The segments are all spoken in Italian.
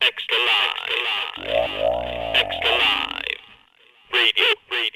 Extra live. Extra live. Radio.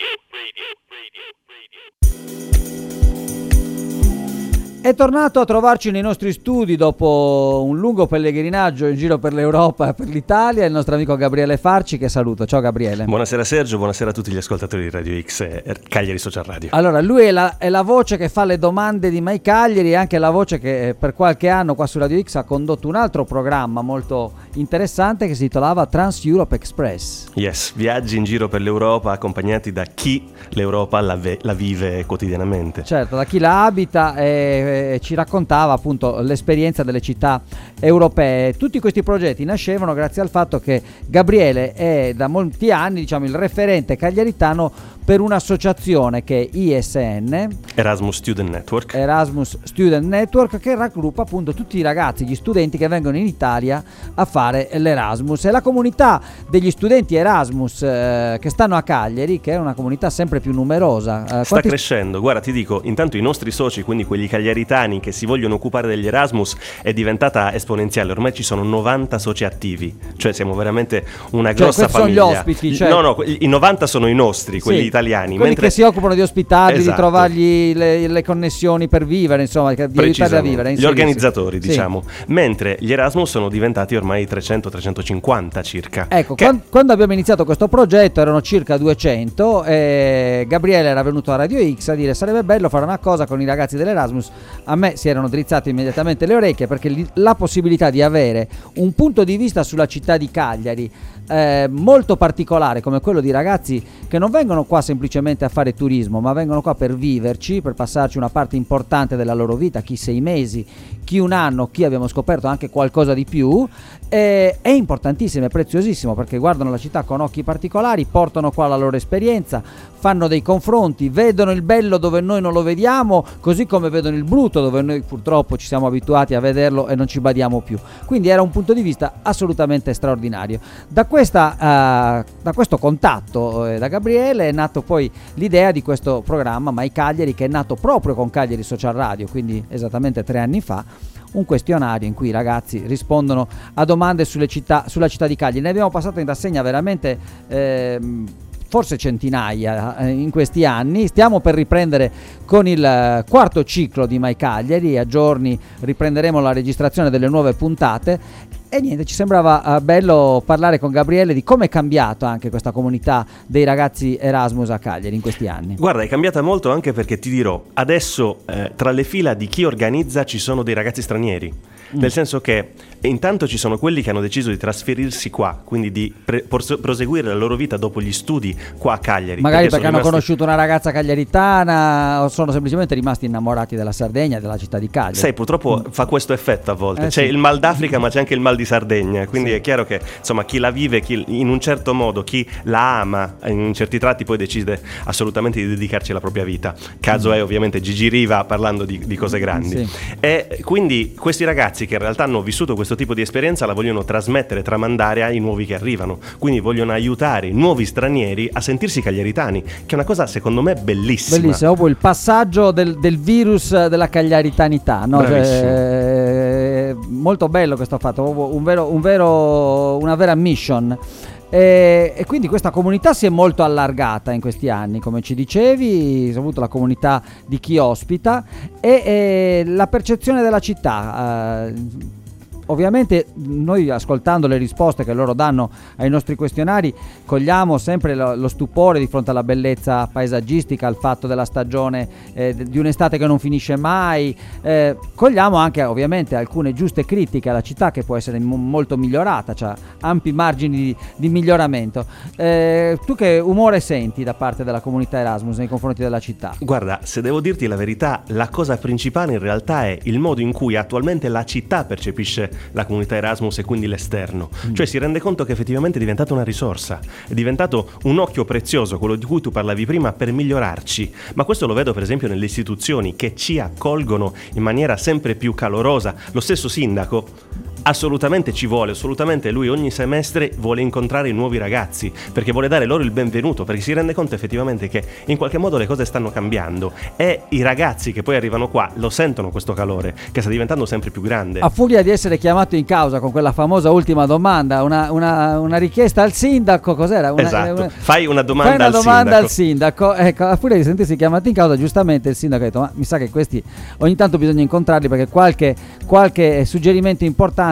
È tornato a trovarci nei nostri studi dopo un lungo pellegrinaggio in giro per l'Europa e per l'Italia il nostro amico Gabriele Farci, che saluto. Ciao Gabriele. Buonasera Sergio, buonasera a tutti gli ascoltatori di Radio X e Cagliari Social Radio. Allora, lui è la voce che fa le domande di My Cagliari e anche la voce che per qualche anno qua su Radio X ha condotto un altro programma molto interessante che si titolava Trans Europe Express. Yes, viaggi in giro per l'Europa accompagnati da chi l'Europa la vive quotidianamente. Certo, da chi la abita e ci raccontava appunto l'esperienza delle città europee. Tutti questi progetti nascevano grazie al fatto che Gabriele è da molti anni, diciamo, il referente cagliaritano per un'associazione che è ISN, Erasmus Student Network, che raggruppa appunto tutti i ragazzi, gli studenti che vengono in Italia a fare l'Erasmus. E la comunità degli studenti Erasmus che stanno a Cagliari, che è una comunità sempre più numerosa, sta crescendo. Guarda, ti dico, intanto i nostri soci, quindi quelli cagliaritani che si vogliono occupare degli Erasmus, è diventata esponenziale. Ormai ci sono 90 soci attivi, cioè siamo veramente una grossa famiglia. Sono gli ospiti, cioè... No, i 90 sono i nostri, quelli italiani, quelli mentre che si occupano di ospitarli, esatto, di trovargli le connessioni per vivere, insomma, di aiutarli a vivere, gli organizzatori, diciamo. Mentre gli Erasmus sono diventati ormai 300-350 circa. Ecco, quando abbiamo iniziato questo progetto erano circa 200 e Gabriele era venuto a Radio X a dire sarebbe bello fare una cosa con i ragazzi dell'Erasmus. A me si erano drizzate immediatamente le orecchie, perché la possibilità di avere un punto di vista sulla città di Cagliari molto particolare, come quello di ragazzi che non vengono qua semplicemente a fare turismo, ma vengono qua per viverci, per passarci una parte importante della loro vita, chi 6 mesi, chi un anno, chi abbiamo scoperto anche qualcosa di più, è importantissimo, è preziosissimo, perché guardano la città con occhi particolari, portano qua la loro esperienza, fanno dei confronti, vedono il bello dove noi non lo vediamo, così come vedono il brutto dove noi purtroppo ci siamo abituati a vederlo e non ci badiamo più. Quindi era un punto di vista assolutamente straordinario. Da questo contatto da Gabriele è nato poi l'idea di questo programma My Cagliari, che è nato proprio con Cagliari Social Radio, quindi esattamente 3 anni fa, un questionario in cui i ragazzi rispondono a domande sulla città di Cagliari. Ne abbiamo passato in rassegna veramente forse centinaia in questi anni. Stiamo per riprendere con il quarto ciclo di My Cagliari, a giorni riprenderemo la registrazione delle nuove puntate. E niente, ci sembrava bello parlare con Gabriele di come è cambiato anche questa comunità dei ragazzi Erasmus a Cagliari in questi anni. Guarda, è cambiata molto, anche perché ti dirò, adesso tra le fila di chi organizza ci sono dei ragazzi stranieri. Nel senso che intanto ci sono quelli che hanno deciso di trasferirsi qua, quindi di proseguire la loro vita dopo gli studi qua a Cagliari. Magari perché hanno conosciuto una ragazza cagliaritana o sono semplicemente rimasti innamorati della Sardegna, della città di Cagliari. Sai, purtroppo fa questo effetto a volte. C'è il mal d'Africa, ma c'è anche il mal di Sardegna. Quindi è chiaro che insomma chi la vive in un certo modo, chi la ama in certi tratti, poi decide assolutamente di dedicarci la propria vita. Caso è ovviamente Gigi Riva, parlando di cose grandi. E quindi questi ragazzi che in realtà hanno vissuto questo tipo di esperienza la vogliono trasmettere, tramandare ai nuovi che arrivano, quindi vogliono aiutare i nuovi stranieri a sentirsi cagliaritani, che è una cosa secondo me bellissima. Bellissimo, poi il passaggio del virus della cagliaritanità, no? Molto bello questo fatto, una vera mission. E quindi questa comunità si è molto allargata in questi anni, come ci dicevi, soprattutto la comunità di chi ospita e la percezione della città. Ovviamente noi, ascoltando le risposte che loro danno ai nostri questionari, cogliamo sempre lo stupore di fronte alla bellezza paesaggistica, al fatto della stagione di un'estate che non finisce mai. Cogliamo anche ovviamente alcune giuste critiche alla città, che può essere molto migliorata, c'ha ampi margini di miglioramento. Tu che umore senti da parte della comunità Erasmus nei confronti della città? Guarda, se devo dirti la verità, la cosa principale in realtà è il modo in cui attualmente la città percepisce la comunità Erasmus e quindi l'esterno. Cioè si rende conto che effettivamente è diventata una risorsa, è diventato un occhio prezioso, quello di cui tu parlavi prima, per migliorarci. Ma questo lo vedo per esempio nelle istituzioni che ci accolgono in maniera sempre più calorosa. Lo stesso sindaco assolutamente ci vuole, assolutamente lui ogni semestre vuole incontrare i nuovi ragazzi, perché vuole dare loro il benvenuto, perché si rende conto effettivamente che in qualche modo le cose stanno cambiando e i ragazzi che poi arrivano qua lo sentono questo calore che sta diventando sempre più grande. A furia di essere chiamato in causa con quella famosa ultima domanda, una richiesta al sindaco, cos'era? Esatto, fai una domanda al sindaco. Ecco, a furia di sentirsi chiamato in causa, giustamente il sindaco ha detto: ma mi sa che questi ogni tanto bisogna incontrarli, perché qualche suggerimento importante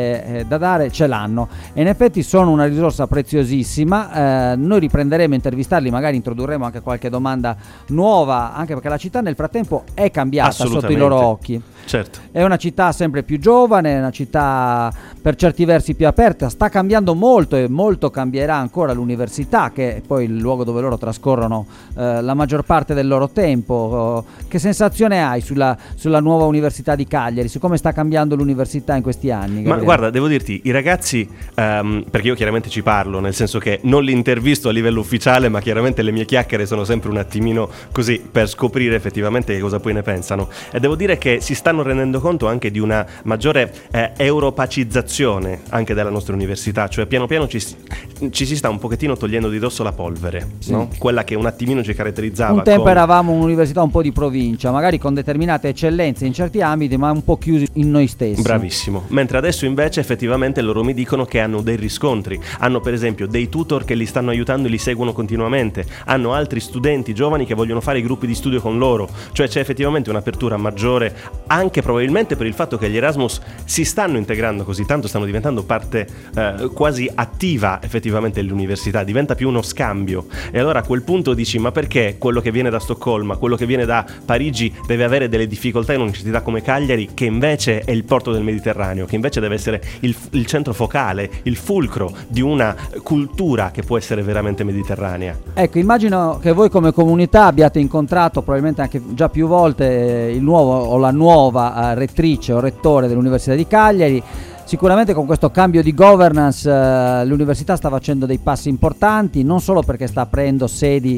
da dare ce l'hanno, e in effetti sono una risorsa preziosissima. Noi riprenderemo a intervistarli, magari introdurremo anche qualche domanda nuova, anche perché la città nel frattempo è cambiata sotto i loro occhi. Certo. È una città sempre più giovane, è una città per certi versi più aperta, sta cambiando molto e molto cambierà ancora l'università, che è poi il luogo dove loro trascorrono la maggior parte del loro tempo. Che sensazione hai sulla nuova Università di Cagliari, su come sta cambiando l'università in questi anni? Ma guarda, devo dirti, i ragazzi, perché io chiaramente ci parlo, nel senso che non li intervisto a livello ufficiale, ma chiaramente le mie chiacchiere sono sempre un attimino così per scoprire effettivamente che cosa poi ne pensano, e devo dire che si stanno rendendo conto anche di una maggiore europacizzazione anche della nostra università, cioè piano piano ci si sta un pochettino togliendo di dosso la polvere, sì, no? Quella che un attimino ci caratterizzava. Un tempo eravamo un'università un po' di provincia, magari con determinate eccellenze in certi ambiti, ma un po' chiusi in noi stessi. Bravissimo. Mentre adesso invece effettivamente loro mi dicono che hanno dei riscontri, hanno per esempio dei tutor che li stanno aiutando e li seguono continuamente, hanno altri studenti giovani che vogliono fare i gruppi di studio con loro, cioè c'è effettivamente un'apertura maggiore, anche probabilmente per il fatto che gli Erasmus si stanno integrando così tanto, stanno diventando parte quasi attiva effettivamente dell'università, diventa più uno scambio, e allora a quel punto dici: ma perché quello che viene da Stoccolma, quello che viene da Parigi deve avere delle difficoltà in un'università come Cagliari, che invece è il porto del Mediterraneo, che invece deve essere il centro focale, il fulcro di una cultura che può essere veramente mediterranea? Ecco, immagino che voi come comunità abbiate incontrato probabilmente anche già più volte il nuovo o la nuova rettrice o rettore dell'Università di Cagliari. Sicuramente con questo cambio di governance l'università sta facendo dei passi importanti, non solo perché sta aprendo sedi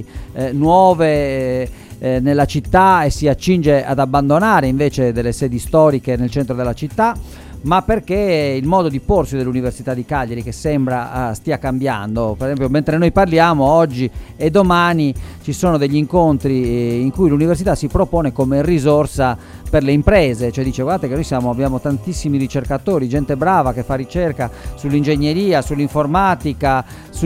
nuove nella città e si accinge ad abbandonare invece delle sedi storiche nel centro della città, ma perché il modo di porsi dell'Università di Cagliari, che sembra stia cambiando. Per esempio, mentre noi parliamo oggi e domani ci sono degli incontri in cui l'università si propone come risorsa per le imprese, cioè dice: guardate che noi abbiamo tantissimi ricercatori, gente brava che fa ricerca sull'ingegneria, sull'informatica,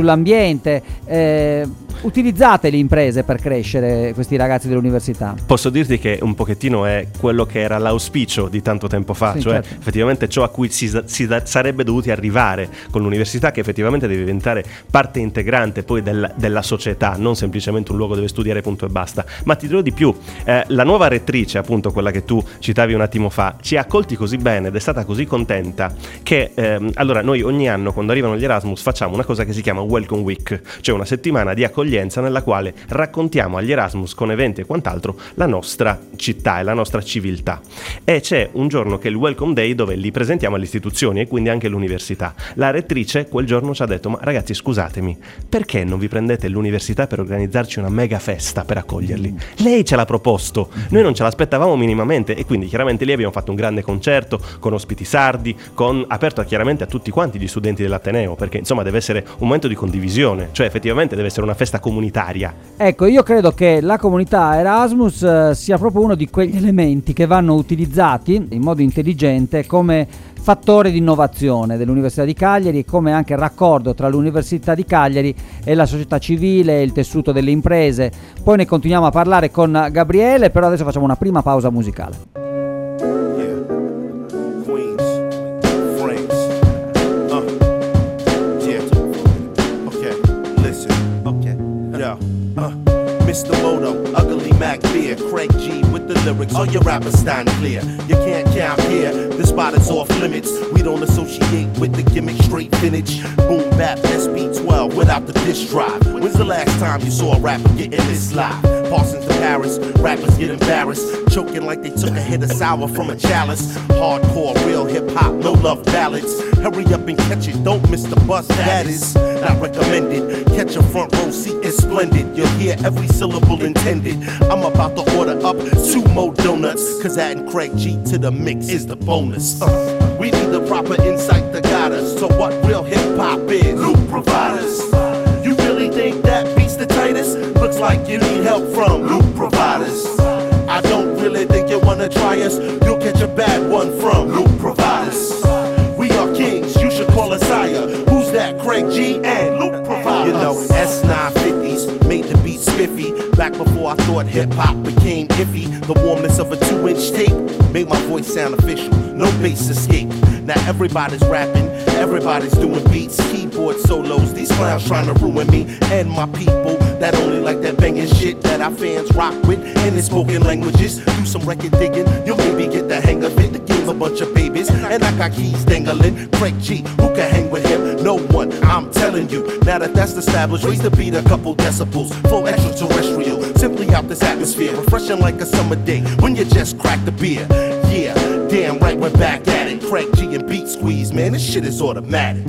sull'ambiente, utilizzate le imprese per crescere questi ragazzi dell'università. Posso dirti che un pochettino è quello che era l'auspicio di tanto tempo fa, sì, cioè certo, effettivamente ciò a cui si sarebbe dovuti arrivare con l'università, che effettivamente deve diventare parte integrante poi della società, non semplicemente un luogo dove studiare punto e basta. Ma ti dirò di più, la nuova rettrice, appunto quella che tu citavi un attimo fa, ci ha accolti così bene ed è stata così contenta che allora noi ogni anno quando arrivano gli Erasmus facciamo una cosa che si chiama Welcome Week, cioè una settimana di accoglienza nella quale raccontiamo agli Erasmus con eventi e quant'altro la nostra città e la nostra civiltà, e c'è un giorno che è il Welcome Day dove li presentiamo alle istituzioni e quindi anche all'università. La rettrice quel giorno ci ha detto: ma ragazzi, scusatemi, perché non vi prendete l'università per organizzarci una mega festa per accoglierli? Lei ce l'ha proposto, noi non ce l'aspettavamo minimamente, e quindi chiaramente lì abbiamo fatto un grande concerto con ospiti sardi, aperto chiaramente a tutti quanti gli studenti dell'Ateneo, perché insomma deve essere un momento di condivisione, cioè effettivamente deve essere una festa comunitaria. Ecco, io credo che la comunità Erasmus sia proprio uno di quegli elementi che vanno utilizzati in modo intelligente come fattore di innovazione dell'Università di Cagliari e come anche raccordo tra l'Università di Cagliari e la società civile e il tessuto delle imprese. Poi ne continuiamo a parlare con Gabriele, però adesso facciamo una prima pausa musicale. Mr. Moto, Ugly Mac Beer, Craig G with the lyrics. All your rappers stand clear. You can't count here. The spot is off limits. We don't associate with the gimmick, straight vintage. Boom bap, SB12. without the disk drive. When's the last time you saw a rapper getting this live? Parsons to Paris, rappers get embarrassed, choking like they took a hit of sour from a chalice. Hardcore, real hip-hop, no love ballads. Hurry up and catch it, don't miss the bus, that is not recommended. Catch a front row seat, it's splendid. You'll hear every syllable intended. I'm about to order up 2 more donuts, cause adding Craig G to the mix is the bonus. We need the proper insight to guide us to what real hip-hop is. Loop providers. You really think that beats the tightest? Looks like you need help from loop providers. I don't really think you wanna try us. You'll catch a bad one from loop providers. We are kings, you should call us sire. Who's that? Craig G and loop providers. You know, S950s made the beat spiffy. Back before I thought hip-hop became iffy. The warmness of a 2-inch tape made my voice sound official. No bass escape. Now everybody's rapping, everybody's doing beats, keyboard solos. These clowns trying to ruin me and my people that only like that banging shit that our fans rock with. And in spoken languages, do some record digging, you'll maybe get the hang of it. The game's a bunch of babies, and I got keys dangling. Craig G, who can hang with him? No one, I'm telling you. Now that that's established, raise the beat a couple decibels. Flow extraterrestrial, simply out this atmosphere, refreshing like a summer day when you just crack the beer. Yeah, damn right, we're back at it. Craig G and Beat Squeeze, man, this shit is automatic.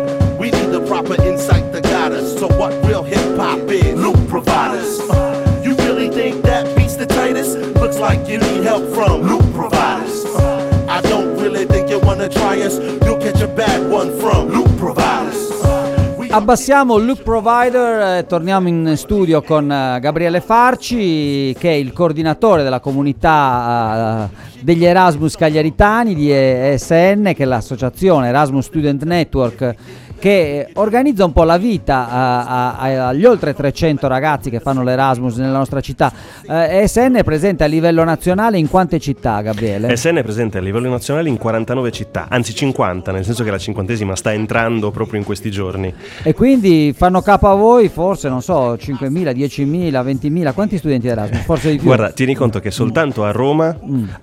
We need the proper insight to guide us to what real hip-hop is. Loop providers. You really think that beats the tightest? Looks like you need help from loop providers. I don't really think you wanna try us. You'll catch a bad one from loop providers. Abbassiamo il Loop Provider, torniamo in studio con Gabriele Farci, che è il coordinatore della comunità degli Erasmus cagliaritani di ESN, che è l'associazione Erasmus Student Network, che organizza un po' la vita agli oltre 300 ragazzi che fanno l'Erasmus nella nostra città. ESN è presente a livello nazionale in quante città, Gabriele? ESN è presente a livello nazionale in 49 città, anzi 50, nel senso che la 50esima sta entrando proprio in questi giorni. E quindi fanno capo a voi forse, non so, 5.000, 10.000, 20.000, quanti studenti di Erasmus? Forse di più. Guarda, tieni conto che soltanto a Roma,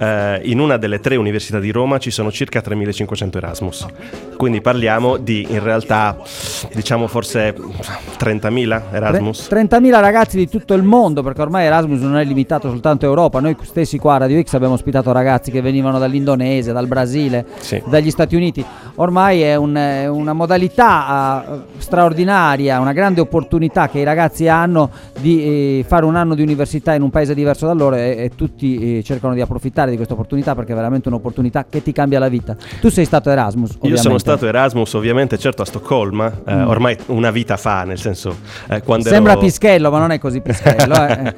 in una delle 3 università di Roma, ci sono circa 3.500 Erasmus. Quindi parliamo di, in realtà, diciamo forse 30.000 Erasmus. 30.000 ragazzi di tutto il mondo, perché ormai Erasmus non è limitato soltanto a Europa. Noi stessi qua a Radio X abbiamo ospitato ragazzi che venivano dall'Indonesia, dal Brasile, sì, dagli Stati Uniti. Ormai è una modalità straordinaria, una grande opportunità che i ragazzi hanno di fare un anno di università in un paese diverso da loro, e tutti cercano di approfittare di questa opportunità, perché è veramente un'opportunità che ti cambia la vita. Tu sei stato Erasmus, ovviamente. Io sono stato Erasmus, ovviamente, certo, a Stoccolma, ormai una vita fa, nel senso, quando sembra ero... Pischello, ma non è così Pischello.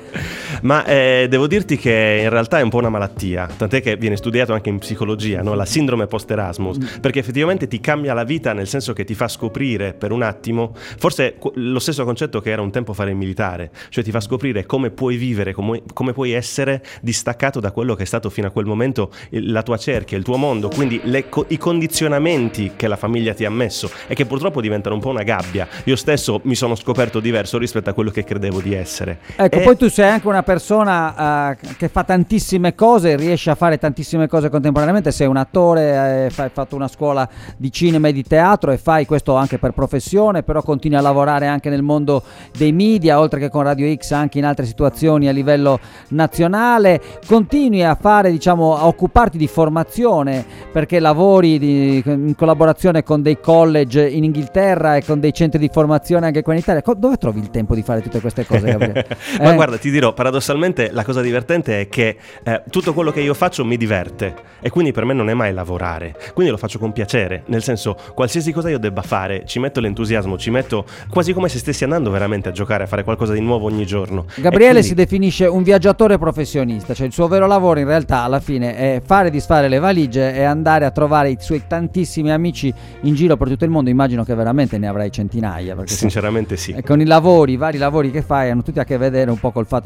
Ma devo dirti che in realtà è un po' una malattia, tant'è che viene studiato anche in psicologia, no? La sindrome post-Erasmus, perché effettivamente ti cambia la vita, nel senso che ti fa scoprire per un attimo, forse lo stesso concetto che era un tempo fare il militare, cioè ti fa scoprire come puoi vivere, come puoi essere distaccato da quello che è stato fino a quel momento la tua cerchia, il tuo mondo, quindi i condizionamenti che la famiglia ti ha messo e che purtroppo diventano un po' una gabbia. Io stesso mi sono scoperto diverso rispetto a quello che credevo di essere. Ecco, poi tu sei anche una persona che fa tantissime cose, riesce a fare tantissime cose contemporaneamente. Sei un attore, hai fatto una scuola di cinema e di teatro e fai questo anche per professione, però continui a lavorare anche nel mondo dei media, oltre che con Radio X anche in altre situazioni a livello nazionale. Continui a fare, diciamo, a occuparti di formazione, perché lavori in collaborazione con dei college in Inghilterra e con dei centri di formazione anche qua in Italia. Dove trovi il tempo di fare tutte queste cose, Gabriele? Ma guarda, ti dirò, paradossalmente la cosa divertente è che tutto quello che io faccio mi diverte, e quindi per me non è mai lavorare, quindi lo faccio con piacere, nel senso, qualsiasi cosa io debba fare ci metto l'entusiasmo, ci metto quasi come se stessi andando veramente a giocare, a fare qualcosa di nuovo ogni giorno. Gabriele quindi... si definisce un viaggiatore professionista, cioè il suo vero lavoro in realtà alla fine è fare e disfare le valigie e andare a trovare i suoi tantissimi amici in giro per tutto il mondo. Immagino che veramente ne avrai centinaia, perché sinceramente sì. Con i vari lavori che fai hanno tutti a che vedere un po' col fatto di viaggiare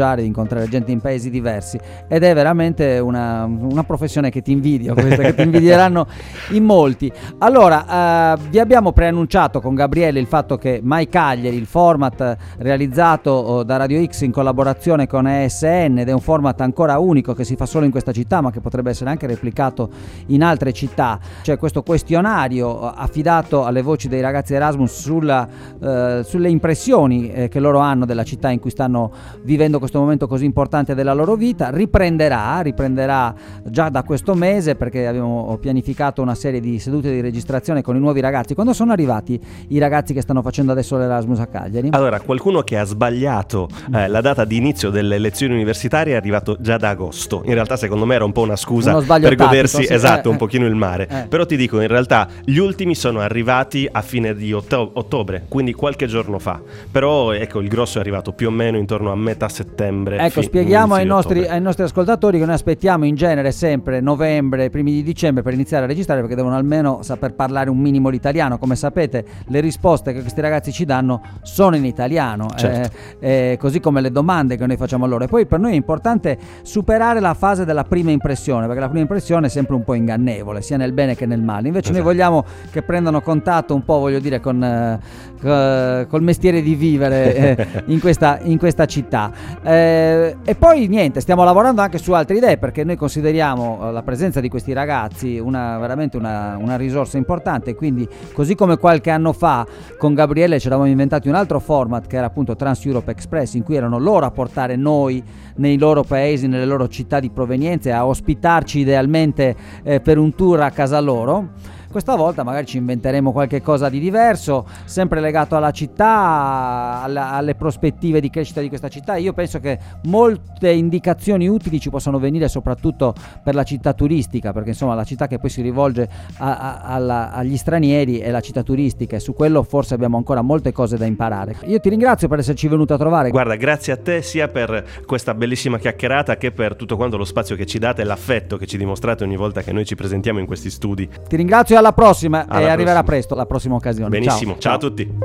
viaggiare, di incontrare gente in paesi diversi, ed è veramente una professione che ti invidio, questa, che ti invidieranno in molti. Allora, vi abbiamo preannunciato con Gabriele il fatto che My Cagliari, il format realizzato da Radio X in collaborazione con ESN, ed è un format ancora unico che si fa solo in questa città, ma che potrebbe essere anche replicato in altre città. C'è questo questionario affidato alle voci dei ragazzi Erasmus sulle impressioni che loro hanno della città in cui stanno vivendo questo momento così importante della loro vita. Riprenderà già da questo mese, perché abbiamo pianificato una serie di sedute di registrazione con i nuovi ragazzi. Quando sono arrivati i ragazzi che stanno facendo adesso l'Erasmus a Cagliari? Allora, qualcuno che ha sbagliato la data di inizio delle lezioni universitarie è arrivato già da agosto. In realtà secondo me era un po' una scusa per godersi un pochino il mare. Però ti dico, in realtà gli ultimi sono arrivati a fine di ottobre, quindi qualche giorno fa. Però ecco, il grosso è arrivato più o meno intorno a metà settembre. Ecco, spieghiamo ai nostri ascoltatori che noi aspettiamo in genere sempre novembre, primi di dicembre per iniziare a registrare, perché devono almeno saper parlare un minimo l'italiano. Come sapete, le risposte che questi ragazzi ci danno sono in italiano, certo. Così come le domande che noi facciamo a loro. E poi per noi è importante superare la fase della prima impressione, perché la prima impressione è sempre un po' ingannevole, sia nel bene che nel male. Invece noi vogliamo che prendano contatto un po', voglio dire, col mestiere di vivere in questa città. E poi niente, stiamo lavorando anche su altre idee, perché noi consideriamo la presenza di questi ragazzi veramente una risorsa importante. Quindi, così come qualche anno fa con Gabriele ci eravamo inventati un altro format che era appunto Trans Europe Express, in cui erano loro a portare noi nei loro paesi, nelle loro città di provenienza, e a ospitarci idealmente per un tour a casa loro. Questa volta magari ci inventeremo qualche cosa di diverso, sempre legato alla città, alle prospettive di crescita di questa città. Io penso che molte indicazioni utili ci possano venire soprattutto per la città turistica, perché insomma la città che poi si rivolge agli stranieri è la città turistica, e su quello forse abbiamo ancora molte cose da imparare. Io ti ringrazio per esserci venuto a trovare. Guarda, grazie a te sia per questa bellissima chiacchierata che per tutto quanto lo spazio che ci date e l'affetto che ci dimostrate ogni volta che noi ci presentiamo in questi studi. Ti ringrazio, alla prossima, e arriverà presto la prossima occasione. Benissimo, ciao a tutti.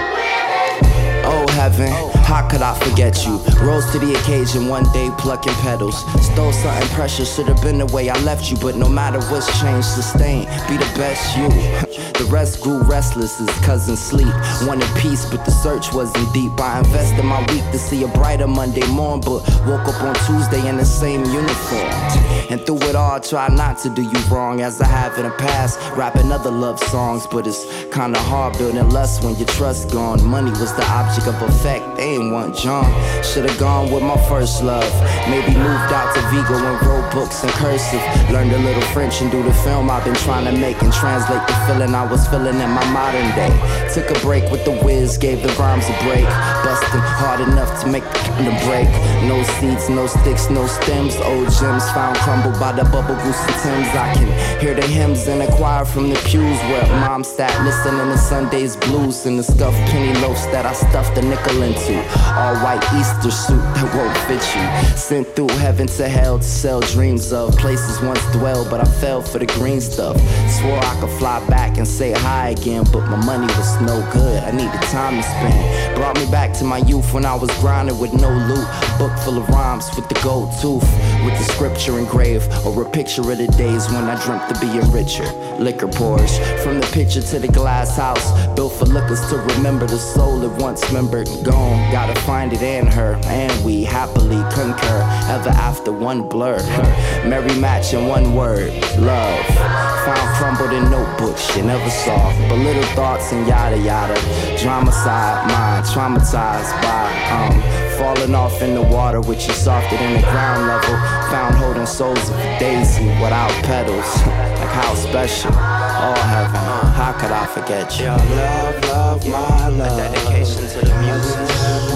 Oh heaven, how could I forget you? Rose to the occasion, one day plucking petals. Stole something precious, should have been the way I left you. But no matter what's changed, sustain, be the best you. The rest grew restless as cousins sleep. Wanted peace, but the search wasn't deep. I invested my week to see a brighter Monday morn, but woke up on Tuesday in the same uniform. And through it all, try not to do you wrong, as I have in the past. Rapping other love songs, but it's kinda hard building lust when your trust gone. Money was the object of effect, they ain't want John. Should've gone with my first love. Maybe moved out to Vigo and wrote books in cursive. Learned a little French and do the film I've been trying to make, and translate the feeling I was feeling in my modern day. Took a break with the whiz, gave the rhymes a break. Busting hard enough to make the break. No seeds, no sticks, no stems. Old gems found crumbled by the bubble goose and Timbs. I can hear the hymns in the choir from the pews where mom sat listening to Sunday's blues, and the stuffed penny loafs that I stuffed a nickel into. All white Easter suit that won't fit you. Sent through heaven to hell to sell dreams of places once dwelled, but I fell for the green stuff. Swore I could fly back and say hi again, but my money was no good, I needed time to spend. Brought me back to my youth when I was grinding with no loot. Book full of rhymes with the gold tooth, with the scripture engraved, or a picture of the days when I dreamt of being richer. Liquor pours from the picture to the glass house, built for lookers to remember the soul it once remembered. Gone, gotta find it in her, and we happily concur. Ever after one blur, merry match in one word, love. Found crumbled in notebooks you never saw, but little thoughts and yada yada. Drama side, mind traumatized by falling off in the water, which is softer than the ground level. Found holding souls of a daisy without petals. Like how special, all heaven, how could I forget you? Your love, love, my love. A dedication to the music.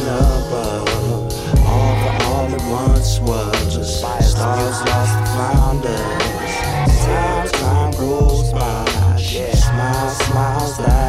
All it once was just stars lost and found us. Time goes by. Smile, smiles that